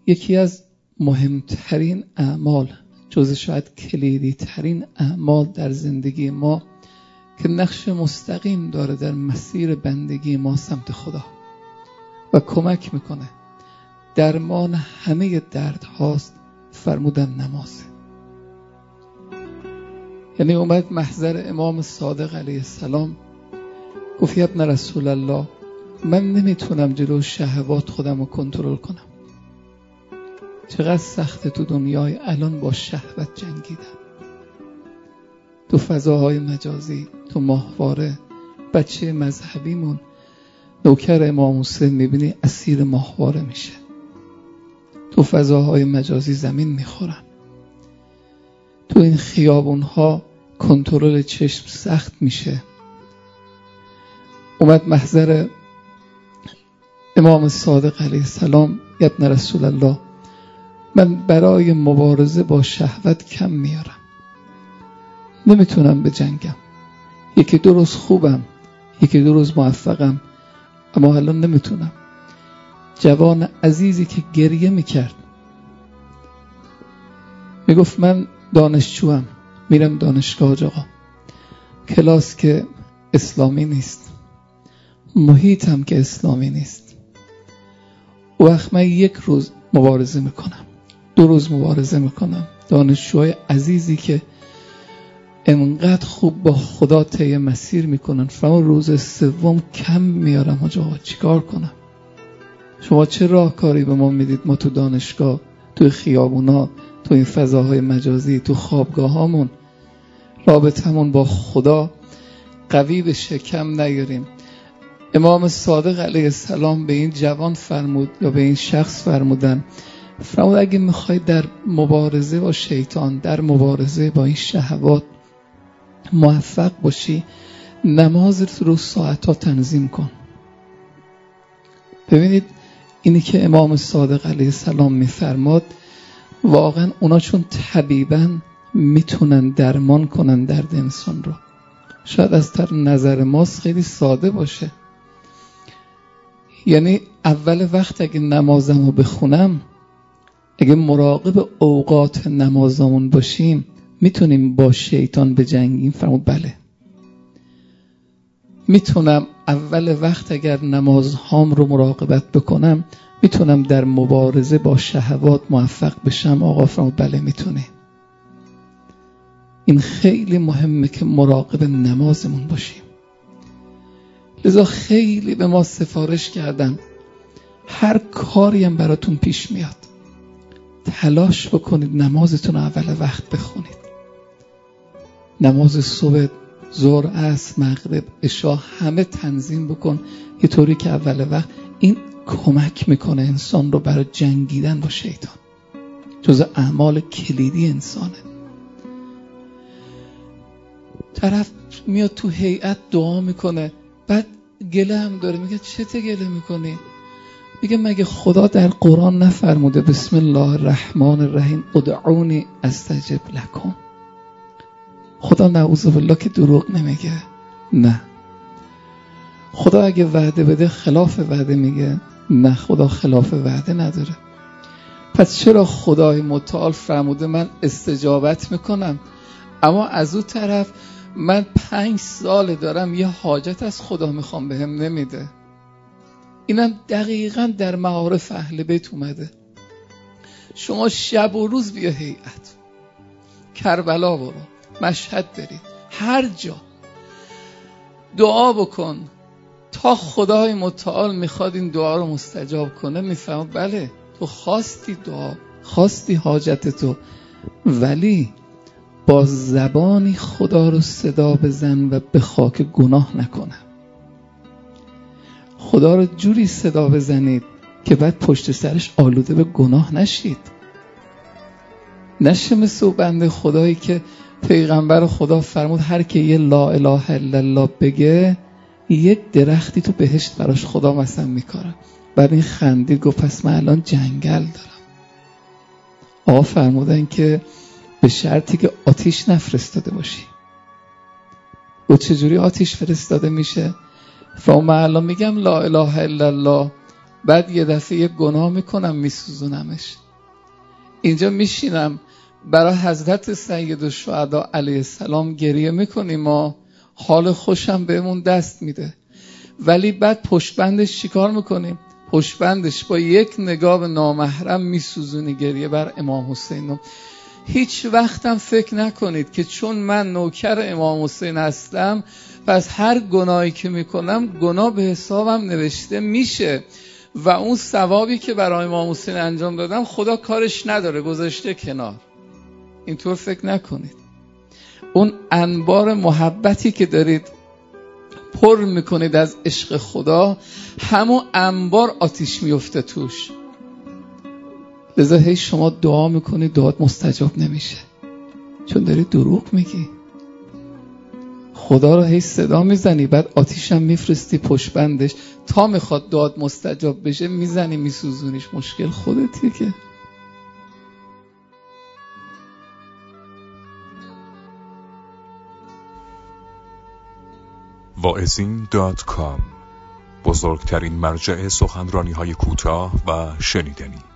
یکی از مهمترین اعمال، جز شاید کلیدی ترین اعمال در زندگی ما که نقش مستقیم داره در مسیر بندگی ما سمت خدا و کمک میکنه درمان همه درد هاست، فرمودن نمازه. یعنی اومد محضر امام صادق علیه السلام گفت ابن رسول الله، من نمیتونم جلو شهوات خودم رو کنترل کنم. چقدر سخته تو دنیای الان با شهوت جنگیدن. تو فضاهای مجازی، تو ماهواره، بچه مذهبیمون نوکر امام حسین میبینی اسیر ماهواره میشه، تو فضاهای مجازی زمین میخورن، تو این خیابونها کنترل چشم سخت میشه. اومد محضر امام صادق علیه السلام، ابن رسول الله، من برای مبارزه با شهوت کم میارم، نمیتونم بجنگم. یکی دو روز خوبم، یکی دو روز موفقم، اما الان نمیتونم. جوان عزیزی که گریه میکرد میگفت من دانشجوام، میرم دانشگاه آقا، کلاس که اسلامی نیست، محیطم که اسلامی نیست. وقت من یک روز مبارزه میکنم، دو روز مبارزه میکنم. دانشجوهای عزیزی که انقدر خوب با خدا طی مسیر میکنن، فرمان روز سوم کم میارم. آقا چیکار کنم؟ شما چه راهکاری به ما میدید؟ ما تو دانشگاه، تو خیابونا، تو این فضاهای مجازی، تو خوابگاهامون رابطمون با خدا قوی بشه، کم نیاریم. امام صادق علیه السلام به این جوان فرمود، یا به این شخص فرمود اگه میخوای در مبارزه با شیطان، در مبارزه با این شهوات موفق باشی، نمازت رو ساعتها تنظیم کن. ببینید اینی که امام صادق علیه السلام میفرماد، واقعا اونا چون طبیباً میتونن درمان کنن درد انسان رو. شاید از طرف نظر ماست خیلی ساده باشه، یعنی اول وقت اگه نمازمو بخونم، اگه مراقب اوقات نمازمون باشیم، میتونیم با شیطان بجنگیم. فرمود بله، میتونم اول وقت اگر نمازهام رو مراقبت بکنم، میتونم در مبارزه با شهوات موفق بشم. آقا فرمود بله میتونه. این خیلی مهمه که مراقب نمازمون باشیم. لذا خیلی به ما سفارش کردن هر کاری هم براتون پیش میاد، تلاش بکنید نمازتون اول وقت بخونید. نماز صبح، ظهر، عصر، مغرب، عشا همه تنظیم بکن یه طوری که اول وقت. این کمک میکنه انسان رو برای جنگیدن با شیطان. جز اعمال کلیدی انسانه. طرف میاد تو هیئت دعا میکنه، بعد گله هم داره، میگه چته گله میکنی؟ میگه مگه خدا در قرآن نفرموده بسم الله الرحمن الرحیم ادعونی استجب لکم؟ خدا نعوذ بالله که دروغ نمیگه. نه، خدا اگه وعده بده خلاف وعده میگه؟ نه، خدا خلاف وعده نداره. پس چرا خدای متعال فرموده من استجابت میکنم، اما از اون طرف من 5 سال دارم یه حاجت از خدا میخوام بهم نمیده؟ اینم دقیقاً در معارف اهل بیت اومده. شما شب و روز بیا هیئت، کربلا برو، مشهد برید، هر جا دعا بکن تا خدای متعال میخواد این دعا رو مستجاب کنه. میفهم بله تو خواستی دعا، خواستی حاجت تو، ولی با زبانی خدا رو صدا بزن و به خاک گناه نکنه. خدا رو جوری صدا بزنید که بعد پشت سرش آلوده به گناه نشید. نشه مثل بنده خدایی که پیغمبر خدا فرمود هر که یه لا اله الا الله بگه، یک درختی تو بهشت براش خدا مثلا میکاره. بعد این خندید گفت پس من الان جنگل دارم. آقا فرمودن که به شرطی که آتیش نفرستاده باشی. و چجوری آتیش فرستاده میشه؟ من الان میگم لا اله الا الله، بعد یه دفعه یه گناه میکنم میسوزونمش. اینجا میشینم برای حضرت سید الشهدا علیه السلام گریه میکنیم، ما حال خوشم بهمون دست میده، ولی بعد پشتبندش چیکار میکنیم؟ پشتبندش با یک نگاه به نامحرم میسوزونی گریه بر امام حسین. هیچ وقتم فکر نکنید که چون من نوکر امام حسین هستم پس هر گناهی که میکنم گناه به حسابم نوشته میشه و اون ثوابی که برای امام حسین انجام دادم خدا کارش نداره گذاشته کنار. اینطور فکر نکنید. اون انبار محبتی که دارید پر میکنید از عشق خدا، همون انبار آتیش میفته توش. لذا هی شما دعا میکنید دعات مستجاب نمیشه، چون داری دروغ میگی. خدا رو هی صدا میزنی، بعد آتیشم میفرستی پشت بندش، تا میخواد دعات مستجاب بشه میزنی میسوزونیش. مشکل خودتی که. واعظین.com، بزرگترین مرجع سخنرانی‌های کوتاه و شنیدنی.